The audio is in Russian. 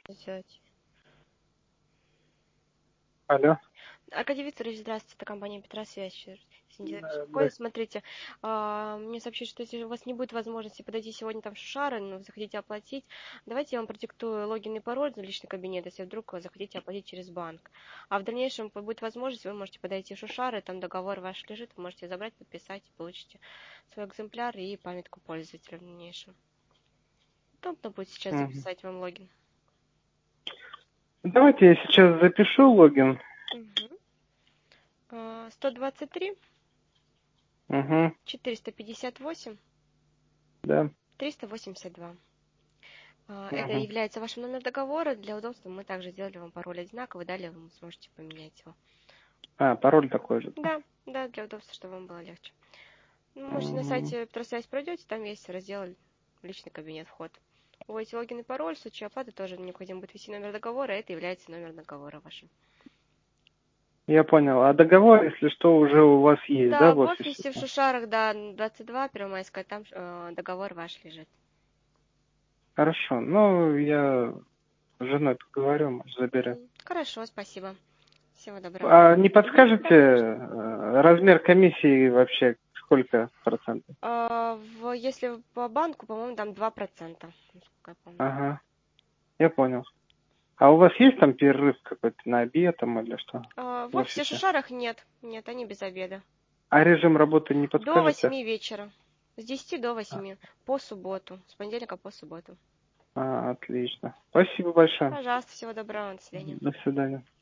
Сделать. Алло. Аркадий Викторович, здравствуйте, это компания Петросвязь. Да. Смотрите, мне сообщили, что если у вас не будет возможности подойти сегодня там в Шушары, но вы захотите оплатить, давайте я вам продиктую логин и пароль за личный кабинет, если вдруг вы захотите оплатить через банк. А в дальнейшем будет возможность, вы можете подойти в Шушары, там договор ваш лежит, вы можете забрать, подписать, получите свой экземпляр и памятку пользователя в дальнейшем. Удобно будет сейчас Мгм. записать вам логин. Давайте я сейчас запишу логин. 123 Угу. 458 Да. 382. Это Угу. является вашим номер договора. Для удобства мы также сделали вам пароль одинаковый. Далее вы сможете поменять его. Пароль такой же. Да, да, для удобства, чтобы вам было легче. Можете на Угу. сайте Петросвязь пройдете, там есть раздел личный кабинет, вход. Вводите логин и пароль, в случае оплаты тоже необходимо будет ввести номер договора, это является номер договора вашим. Я понял. А договор, если что, уже у вас есть, да, Да, в в офисе? офисе в Шушарах, да, 22, Первомайская, там договор ваш лежит. Хорошо. Ну, я с женой поговорю, может, заберем. Хорошо, спасибо. Всего доброго. А не Да, подскажете конечно. размер комиссии вообще сколько процентов? Если по банку, по-моему, там 2%, насколько я помню. Ага, я понял. А у вас есть там перерыв какой-то на обед там или что В в офисе офисе? Шушарах нет, нет, они без обеда. А режим работы не До подскажете? 8 вечера. С 10 до 8 по субботу. С понедельника по субботу. Отлично. Спасибо большое. Пожалуйста, всего доброго, до свидания. До свидания.